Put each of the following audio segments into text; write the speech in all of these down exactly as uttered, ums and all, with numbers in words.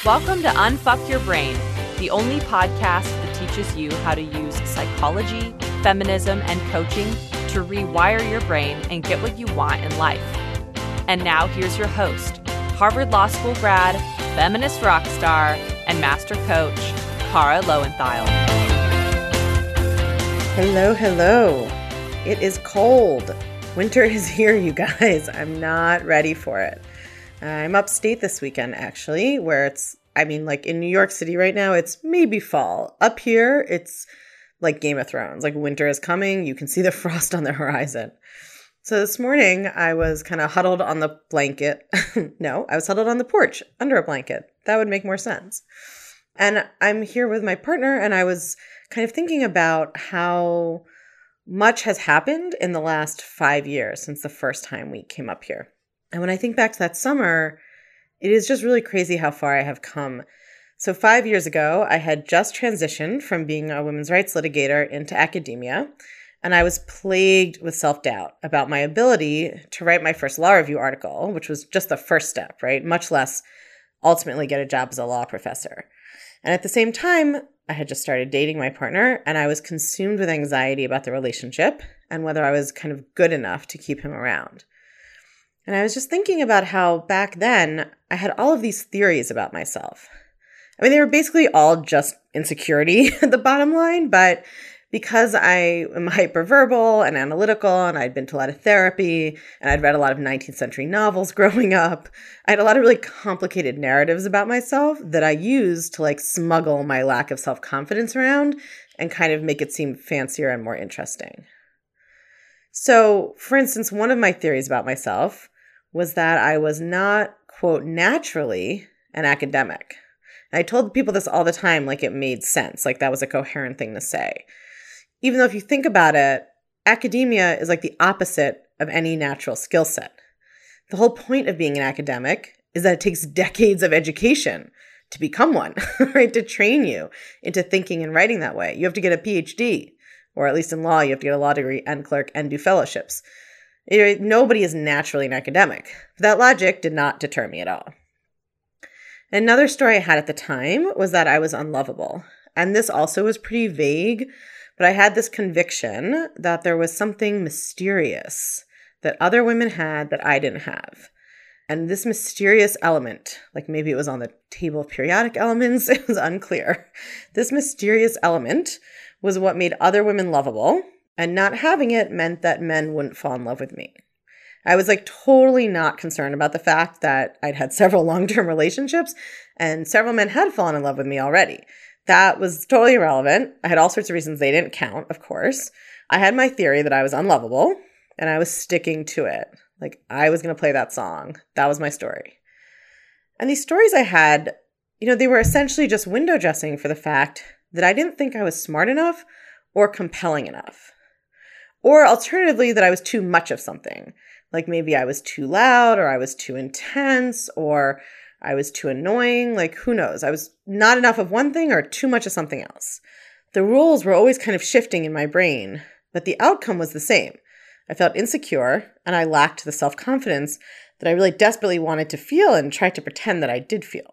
Welcome to Unfuck Your Brain, the only podcast that teaches you how to use psychology, feminism, and coaching to rewire your brain and get what you want in life. And now here's your host, Harvard Law School grad, feminist rock star, and master coach, Kara Loewentheil. Hello, hello. It is cold. Winter is here, you guys. I'm not ready for it. I'm upstate this weekend, actually, where it's, I mean, like in New York City right now, it's maybe fall. Up here, it's like Game of Thrones. Like winter is coming. You can see the frost on the horizon. So this morning, I was kind of huddled on the blanket. No, I was huddled on the porch under a blanket. That would make more sense. And I'm here with my partner, and I was kind of thinking about how much has happened in the last five years since the first time we came up here. And when I think back to that summer, it is just really crazy how far I have come. So five years ago, I had just transitioned from being a women's rights litigator into academia, and I was plagued with self-doubt about my ability to write my first law review article, which was just the first step, right? Much less ultimately get a job as a law professor. And at the same time, I had just started dating my partner, and I was consumed with anxiety about the relationship and whether I was kind of good enough to keep him around. And I was just thinking about how back then I had all of these theories about myself. I mean, they were basically all just insecurity at the bottom line, but because I am hyperverbal and analytical, and I'd been to a lot of therapy, and I'd read a lot of nineteenth century novels growing up, I had a lot of really complicated narratives about myself that I used to like smuggle my lack of self-confidence around and kind of make it seem fancier and more interesting. So, for instance, one of my theories about myself was that I was not, quote, naturally an academic. And I told people this all the time like it made sense, like that was a coherent thing to say. Even though if you think about it, academia is like the opposite of any natural skill set. The whole point of being an academic is that it takes decades of education to become one, right? To train you into thinking and writing that way. You have to get a P H D, or at least in law, you have to get a law degree and clerk and do fellowships. Nobody is naturally an academic. That logic did not deter me at all. Another story I had at the time was that I was unlovable. And this also was pretty vague, but I had this conviction that there was something mysterious that other women had that I didn't have. And this mysterious element, like maybe it was on the table of periodic elements, it was unclear. This mysterious element was what made other women lovable, and not having it meant that men wouldn't fall in love with me. I was like totally not concerned about the fact that I'd had several long-term relationships and several men had fallen in love with me already. That was totally irrelevant. I had all sorts of reasons they didn't count, of course. I had my theory that I was unlovable, and I was sticking to it. Like I was going to play that song. That was my story. And these stories I had, you know, they were essentially just window dressing for the fact that I didn't think I was smart enough or compelling enough. Or alternatively, that I was too much of something. Like maybe I was too loud, or I was too intense, or I was too annoying. Like who knows? I was not enough of one thing or too much of something else. The rules were always kind of shifting in my brain, but the outcome was the same. I felt insecure, and I lacked the self-confidence that I really desperately wanted to feel and tried to pretend that I did feel.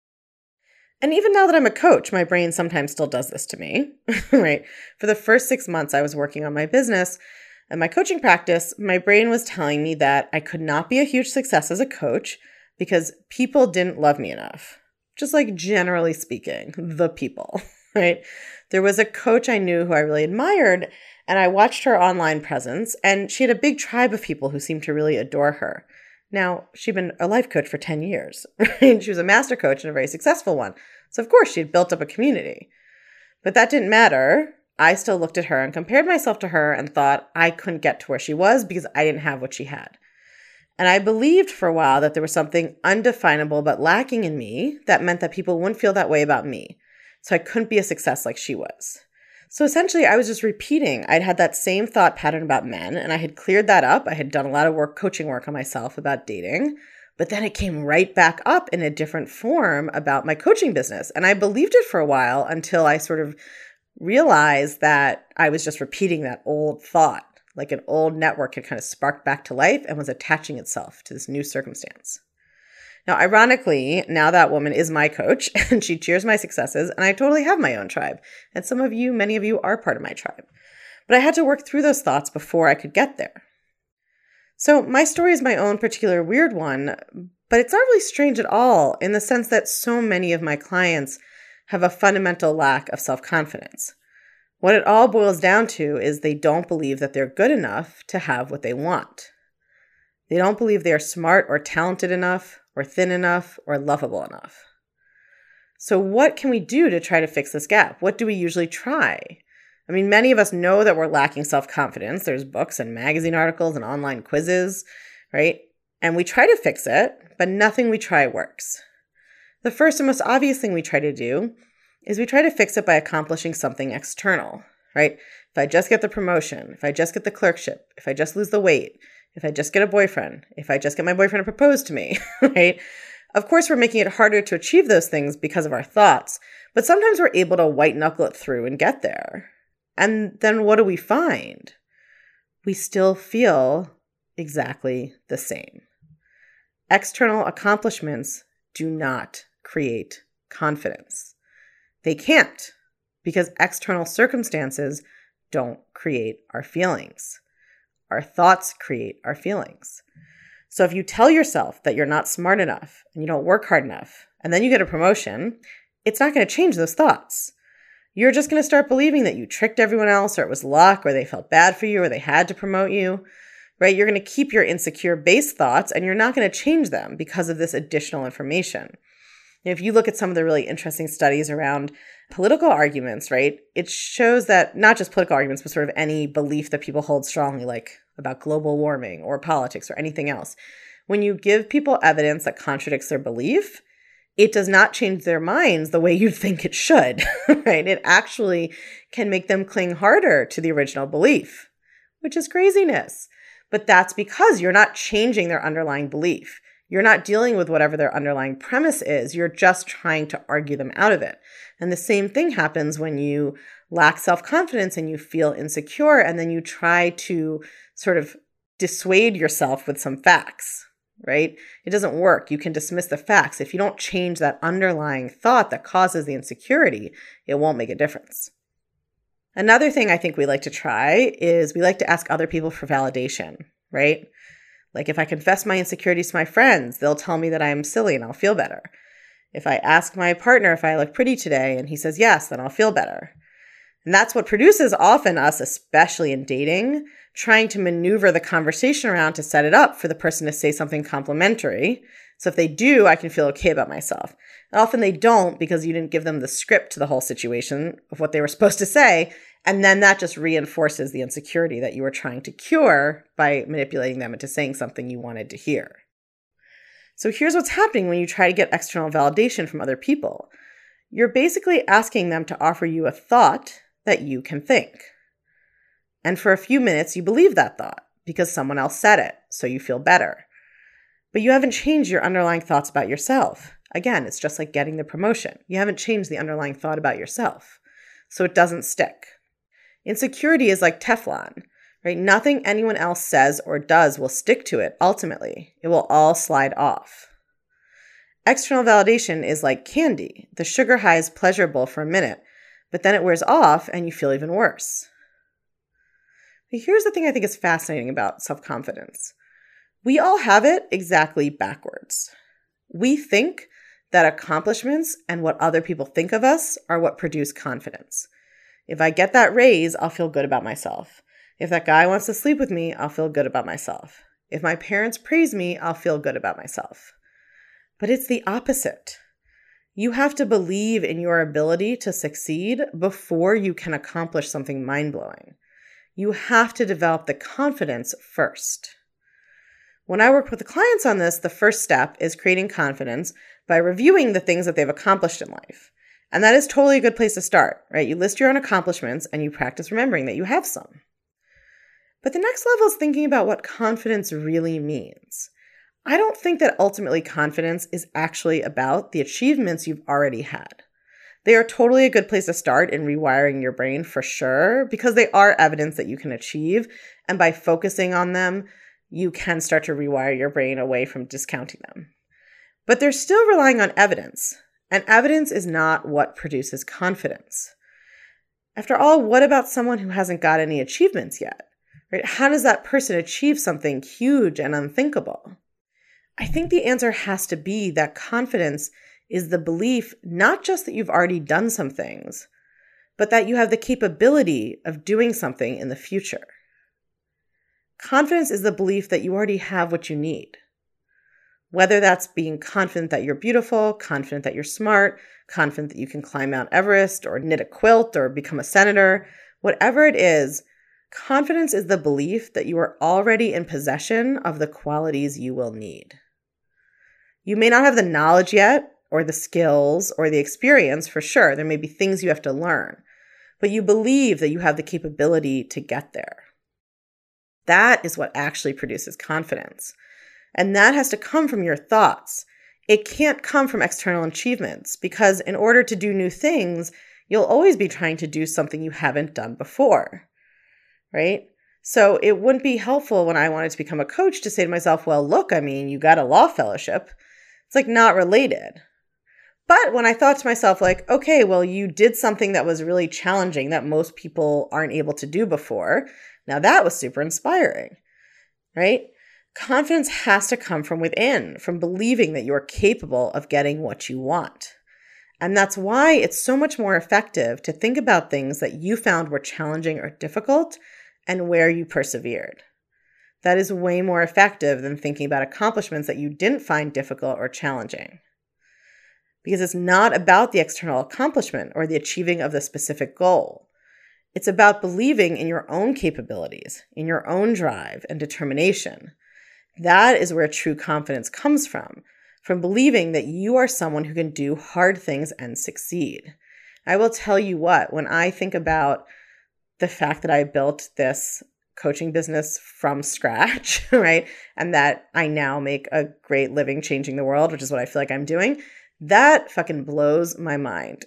And even now that I'm a coach, my brain sometimes still does this to me, right? For the first six months I was working on my business and my coaching practice, my brain was telling me that I could not be a huge success as a coach because people didn't love me enough. Just like generally speaking, the people, right? There was a coach I knew who I really admired, and I watched her online presence, and she had a big tribe of people who seemed to really adore her. Now, she'd been a life coach for ten years, right? She was a master coach and a very successful one. So of course she'd built up a community. But that didn't matter. I still looked at her and compared myself to her and thought I couldn't get to where she was because I didn't have what she had. And I believed for a while that there was something undefinable but lacking in me that meant that people wouldn't feel that way about me. So I couldn't be a success like she was. So essentially, I was just repeating. I'd had that same thought pattern about men, and I had cleared that up. I had done a lot of work, coaching work on myself about dating, but then it came right back up in a different form about my coaching business. And I believed it for a while until I sort of realized that I was just repeating that old thought, like an old network had kind of sparked back to life and was attaching itself to this new circumstance. Now, ironically, now that woman is my coach and she cheers my successes, and I totally have my own tribe. And some of you, many of you are part of my tribe. But I had to work through those thoughts before I could get there. So my story is my own particular weird one, but it's not really strange at all in the sense that so many of my clients have a fundamental lack of self-confidence. What it all boils down to is they don't believe that they're good enough to have what they want. They don't believe they are smart or talented enough, or thin enough, or lovable enough. So what can we do to try to fix this gap? What do we usually try? I mean, many of us know that we're lacking self-confidence. There's books and magazine articles and online quizzes, right? And we try to fix it, but nothing we try works. The first and most obvious thing we try to do is we try to fix it by accomplishing something external, right? If I just get the promotion, if I just get the clerkship, if I just lose the weight, if I just get a boyfriend, if I just get my boyfriend to propose to me, right? Of course, we're making it harder to achieve those things because of our thoughts, but sometimes we're able to white knuckle it through and get there. And then what do we find? We still feel exactly the same. External accomplishments do not create confidence. They can't, because external circumstances don't create our feelings. Our thoughts create our feelings. So if you tell yourself that you're not smart enough and you don't work hard enough, and then you get a promotion, it's not going to change those thoughts. You're just going to start believing that you tricked everyone else, or it was luck, or they felt bad for you, or they had to promote you, right? You're going to keep your insecure base thoughts, and you're not going to change them because of this additional information. If you look at some of the really interesting studies around political arguments, right, it shows that not just political arguments, but sort of any belief that people hold strongly, like about global warming or politics or anything else. When you give people evidence that contradicts their belief, it does not change their minds the way you'd think it should, right? It actually can make them cling harder to the original belief, which is craziness. But that's because you're not changing their underlying belief. You're not dealing with whatever their underlying premise is. You're just trying to argue them out of it. And the same thing happens when you lack self-confidence and you feel insecure, and then you try to sort of dissuade yourself with some facts, right? It doesn't work. You can dismiss the facts. If you don't change that underlying thought that causes the insecurity, it won't make a difference. Another thing I think we like to try is we like to ask other people for validation, right? Like if I confess my insecurities to my friends, they'll tell me that I'm silly and I'll feel better. If I ask my partner if I look pretty today and he says yes, then I'll feel better. And that's what produces often us, especially in dating, trying to maneuver the conversation around to set it up for the person to say something complimentary. So if they do, I can feel okay about myself. And often they don't, because you didn't give them the script to the whole situation of what they were supposed to say. And then that just reinforces the insecurity that you were trying to cure by manipulating them into saying something you wanted to hear. So here's what's happening when you try to get external validation from other people. You're basically asking them to offer you a thought that you can think. And for a few minutes, you believe that thought because someone else said it, so you feel better. But you haven't changed your underlying thoughts about yourself. Again, it's just like getting the promotion. You haven't changed the underlying thought about yourself, so it doesn't stick. Insecurity is like Teflon, right? Nothing anyone else says or does will stick to it ultimately. It will all slide off. External validation is like candy. The sugar high is pleasurable for a minute, but then it wears off and you feel even worse. But here's the thing I think is fascinating about self-confidence. We all have it exactly backwards. We think that accomplishments and what other people think of us are what produce confidence. If I get that raise, I'll feel good about myself. If that guy wants to sleep with me, I'll feel good about myself. If my parents praise me, I'll feel good about myself. But it's the opposite. You have to believe in your ability to succeed before you can accomplish something mind-blowing. You have to develop the confidence first. When I work with the clients on this, the first step is creating confidence by reviewing the things that they've accomplished in life. And that is totally a good place to start, right? You list your own accomplishments and you practice remembering that you have some. But the next level is thinking about what confidence really means. I don't think that ultimately confidence is actually about the achievements you've already had. They are totally a good place to start in rewiring your brain for sure, because they are evidence that you can achieve. And by focusing on them, you can start to rewire your brain away from discounting them. But they're still relying on evidence, and evidence is not what produces confidence. After all, what about someone who hasn't got any achievements yet? Right? How does that person achieve something huge and unthinkable? I think the answer has to be that confidence is the belief not just that you've already done some things, but that you have the capability of doing something in the future. Confidence is the belief that you already have what you need. Whether that's being confident that you're beautiful, confident that you're smart, confident that you can climb Mount Everest or knit a quilt or become a senator, whatever it is, confidence is the belief that you are already in possession of the qualities you will need. You may not have the knowledge yet, or the skills, or the experience for sure. There may be things you have to learn, but you believe that you have the capability to get there. That is what actually produces confidence. And that has to come from your thoughts. It can't come from external achievements, because in order to do new things, you'll always be trying to do something you haven't done before, right? So it wouldn't be helpful when I wanted to become a coach to say to myself, well, look, I mean, you got a law fellowship. It's like not related. But when I thought to myself, like, okay, well, you did something that was really challenging that most people aren't able to do before. Now that was super inspiring, right? Confidence has to come from within, from believing that you're capable of getting what you want. And that's why it's so much more effective to think about things that you found were challenging or difficult and where you persevered. That is way more effective than thinking about accomplishments that you didn't find difficult or challenging. Because it's not about the external accomplishment or the achieving of the specific goal. It's about believing in your own capabilities, in your own drive and determination. That is where true confidence comes from, from believing that you are someone who can do hard things and succeed. I will tell you what, when I think about the fact that I built this coaching business from scratch, right, and that I now make a great living changing the world, which is what I feel like I'm doing, that fucking blows my mind.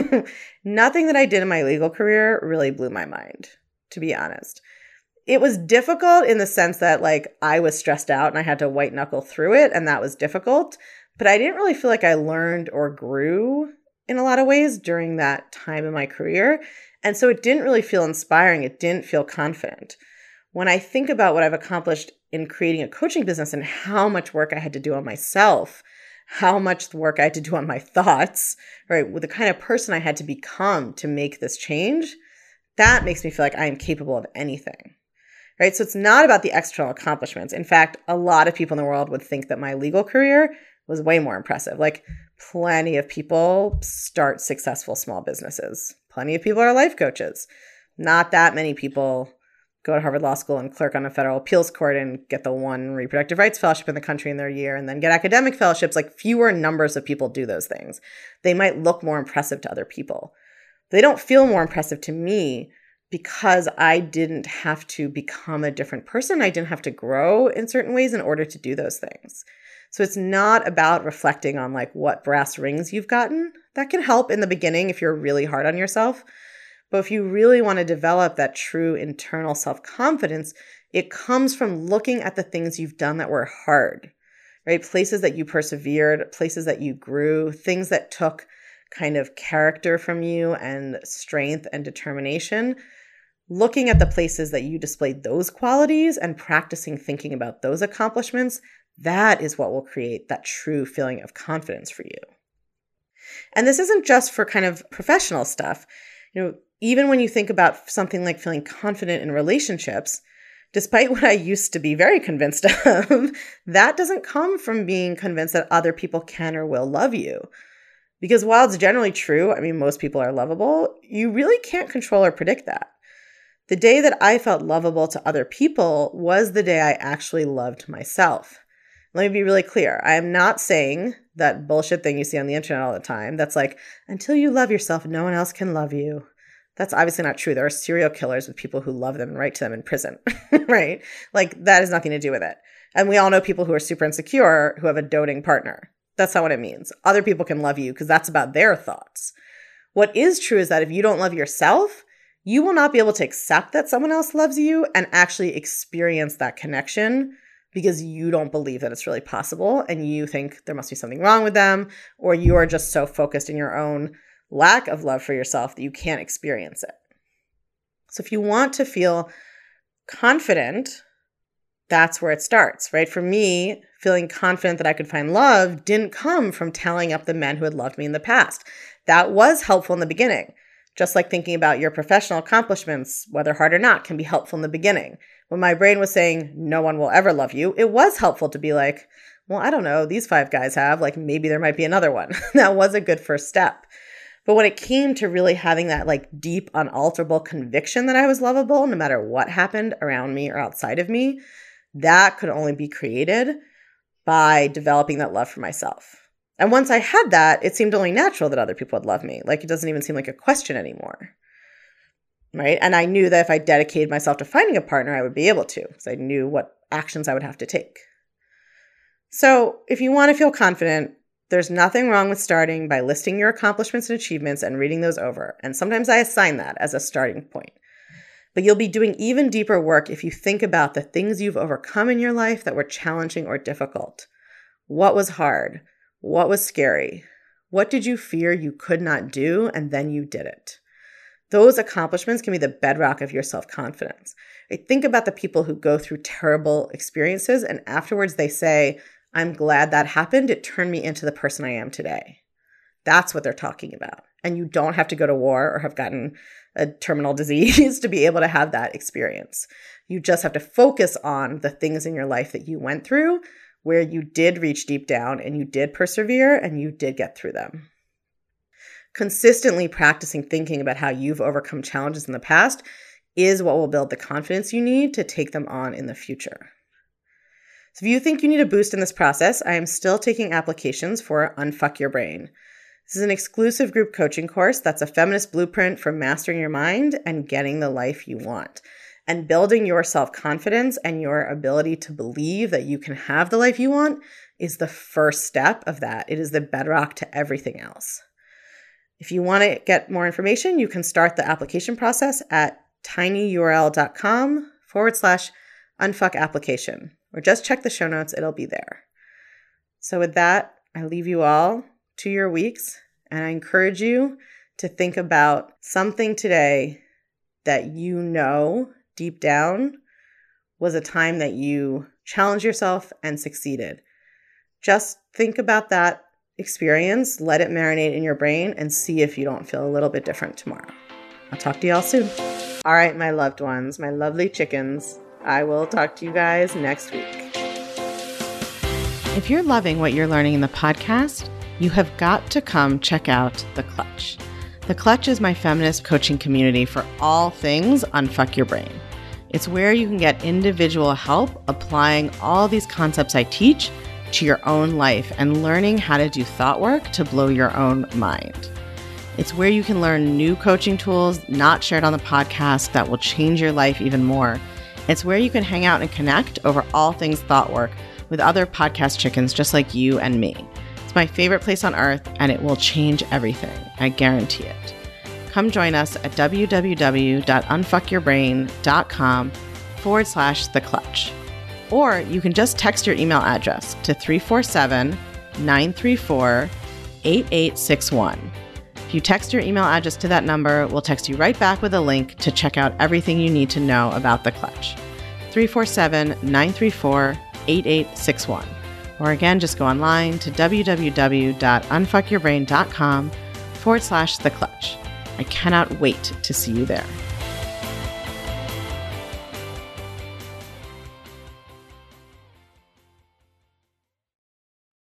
Nothing that I did in my legal career really blew my mind, to be honest. It was difficult in the sense that, like, I was stressed out and I had to white knuckle through it, and that was difficult. But I didn't really feel like I learned or grew in a lot of ways during that time in my career. And so it didn't really feel inspiring. It didn't feel confident. When I think about what I've accomplished in creating a coaching business and how much work I had to do on myself, how much work I had to do on my thoughts, right, with the kind of person I had to become to make this change, that makes me feel like I am capable of anything. Right? So it's not about the external accomplishments. In fact, a lot of people in the world would think that my legal career was way more impressive. Like, plenty of people start successful small businesses. Plenty of people are life coaches. Not that many people go to Harvard Law School and clerk on a federal appeals court and get the one reproductive rights fellowship in the country in their year and then get academic fellowships. Like, fewer numbers of people do those things. They might look more impressive to other people. They don't feel more impressive to me because I didn't have to become a different person. I didn't have to grow in certain ways in order to do those things. So it's not about reflecting on like what brass rings you've gotten. That can help in the beginning if you're really hard on yourself. But if you really want to develop that true internal self-confidence, it comes from looking at the things you've done that were hard, right? Places that you persevered, places that you grew, things that took kind of character from you and strength and determination. Looking at the places that you displayed those qualities and practicing thinking about those accomplishments, that is what will create that true feeling of confidence for you. And this isn't just for kind of professional stuff. You know, even when you think about something like feeling confident in relationships, despite what I used to be very convinced of, that doesn't come from being convinced that other people can or will love you. Because while it's generally true, I mean, most people are lovable, you really can't control or predict that. The day that I felt lovable to other people was the day I actually loved myself. Let me be really clear. I am not saying that bullshit thing you see on the internet all the time. That's like, until you love yourself, no one else can love you. That's obviously not true. There are serial killers with people who love them and write to them in prison, right? Like, that has nothing to do with it. And we all know people who are super insecure who have a doting partner. That's not what it means. Other people can love you because that's about their thoughts. What is true is that if you don't love yourself, you will not be able to accept that someone else loves you and actually experience that connection because you don't believe that it's really possible and you think there must be something wrong with them, or you are just so focused in your own lack of love for yourself that you can't experience it. So if you want to feel confident, that's where it starts, right? For me, feeling confident that I could find love didn't come from tallying up the men who had loved me in the past. That was helpful in the beginning. Just like thinking about your professional accomplishments, whether hard or not, can be helpful in the beginning. When my brain was saying, no one will ever love you, it was helpful to be like, well, I don't know, these five guys have, like maybe there might be another one. That was a good first step. But when it came to really having that like deep, unalterable conviction that I was lovable, no matter what happened around me or outside of me, that could only be created by developing that love for myself. And once I had that, it seemed only natural that other people would love me. Like it doesn't even seem like a question anymore, right? And I knew that if I dedicated myself to finding a partner, I would be able to, because I knew what actions I would have to take. So if you want to feel confident, there's nothing wrong with starting by listing your accomplishments and achievements and reading those over. And sometimes I assign that as a starting point. But you'll be doing even deeper work if you think about the things you've overcome in your life that were challenging or difficult. What was hard? What was scary? What did you fear you could not do and then you did it? Those accomplishments can be the bedrock of your self-confidence. Think about the people who go through terrible experiences and afterwards they say, I'm glad that happened. It turned me into the person I am today. That's what they're talking about. And you don't have to go to war or have gotten a terminal disease to be able to have that experience. You just have to focus on the things in your life that you went through where you did reach deep down and you did persevere and you did get through them. Consistently practicing thinking about how you've overcome challenges in the past is what will build the confidence you need to take them on in the future. So if you think you need a boost in this process, I am still taking applications for Unfuck Your Brain. This is an exclusive group coaching course that's a feminist blueprint for mastering your mind and getting the life you want. And building your self-confidence and your ability to believe that you can have the life you want is the first step of that. It is the bedrock to everything else. If you want to get more information, you can start the application process at tinyurl.com forward slash unfuck application. Or just check the show notes, it'll be there. So with that, I leave you all to your weeks, and I encourage you to think about something today that you know deep down was a time that you challenged yourself and succeeded. Just think about that experience, let it marinate in your brain, and see if you don't feel a little bit different tomorrow. I'll talk to you all soon. All right, my loved ones, my lovely chickens, I will talk to you guys next week. If you're loving what you're learning in the podcast, you have got to come check out The Clutch. The Clutch is my feminist coaching community for all things Unfuck Your Brain. It's where you can get individual help applying all these concepts I teach to your own life and learning how to do thought work to blow your own mind. It's where you can learn new coaching tools not shared on the podcast that will change your life even more. It's where you can hang out and connect over all things thought work with other podcast chickens just like you and me. It's my favorite place on earth, and it will change everything. I guarantee it. Come join us at www.unfuckyourbrain.com forward slash the clutch. Or you can just text your email address to three four seven, nine three four, eight eight six one. If you text your email address to that number, we'll text you right back with a link to check out everything you need to know about The Clutch. three four seven, nine three four, eight eight six one. Or again, just go online to www.unfuckyourbrain.com forward slash the clutch. I cannot wait to see you there.